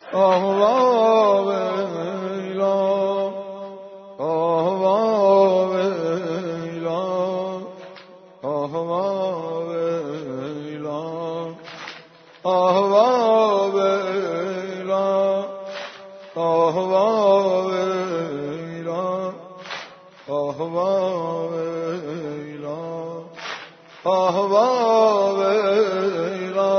آه ویلا آه ویلا آه ویلا آه ویلا آه ویلا آه ویلا آه ویلا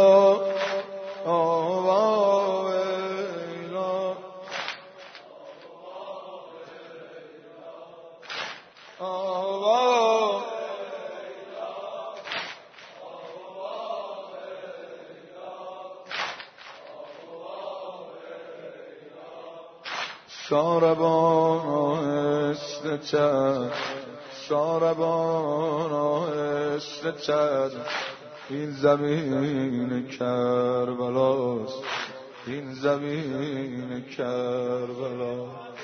شاربان آهسته چند شاربان آهسته چند این زمین کربلاست این زمین کربلا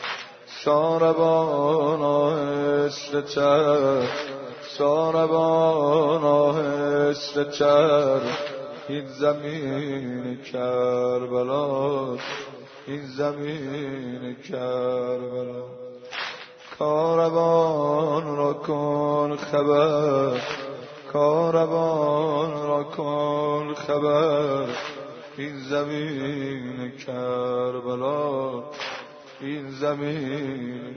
شاربان آهسته چند شاربان آهسته چند این زمین کربلاست این زمین کربلا کاروان را کن خبر کاروان را کن خبر این زمین کربلا این زمین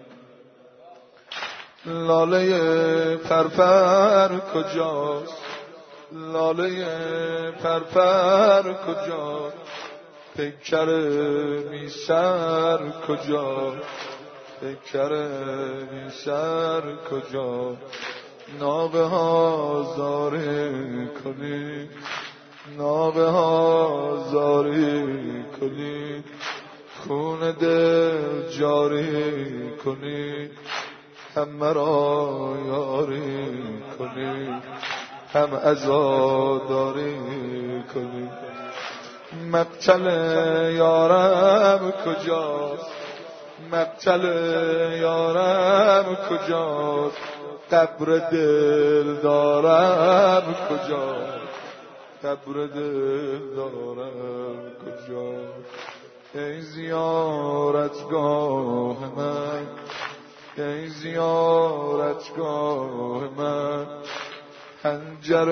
لاله پرپر کجاست لاله پرپر کجاست پیکر میسر کجا پیکر میسر کجا ناقه ها زاری کنی ناقه ها زاری کنی خون دل جاری کنی هم مرا یاری کنی هم عزاداری کنی مقتل یارم کجاست مقتل یارم کجاست قبر دل دارم کجاست قبر دل دارم کجاست ای زیارتگاه من ای زیارتگاه من حنجر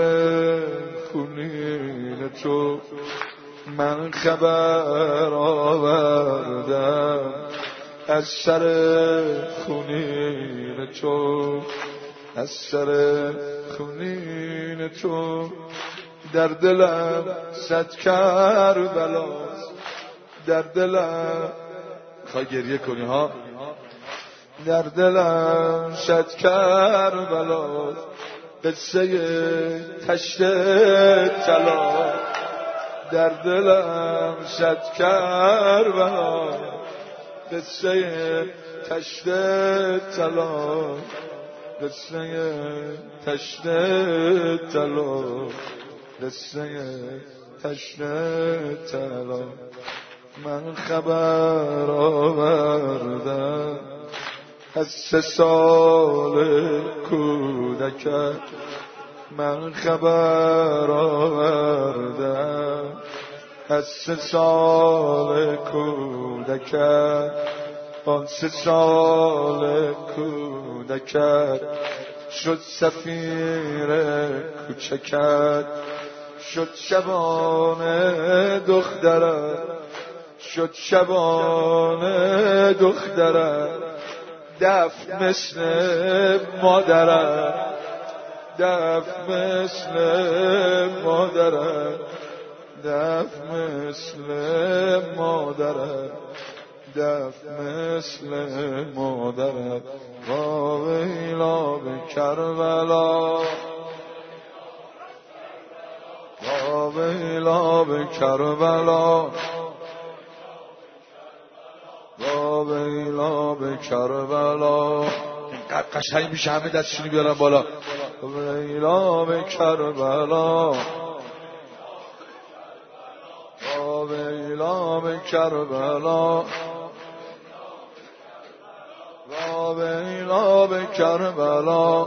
خونین تو من خبر آوردم از سر خونین تو از سر خونین تو در دلم صد کربلاست در دلم خواهی گریه کنی ها در دلم صد کربلاست قصه تشت طلا در دلم صد کربلا قصه تشت طلا قصه تشت طلا قصه تشت طلا من خبر آوردم از 3 سال کودکت من خبر آوردم از 3 سال کودکت آن 3 سال کودکت شد سفیر کوچکت شد شبانه دخترت شد شبانه دخترت دف مثل مادرت دف مثل مادرت دف مثل مادرت دف مثل مادرت وا ویلا به کربلا وا ویلا به کربلا وا ویلا به کربلا اینقدر قشنگ میشه همه دستشونی بیارن بالا ویلا به کربلا وا ویلا به کربلا وا ویلا به کربلا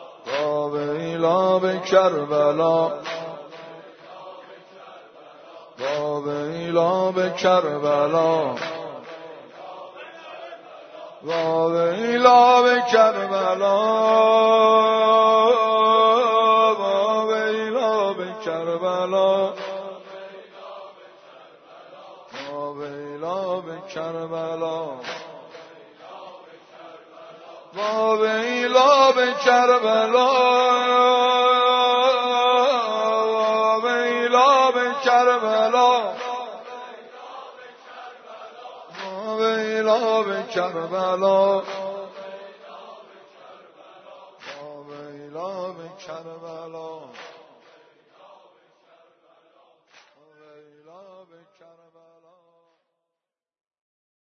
وا ویلا به کربلا با ویلا به کربلا با ویلا به کربلا با ویلا به کربلا با ویلا به کربلا با ویلا به کربلا با ویلا به کربلا با ویلا به کربلا با ویلا به کربلا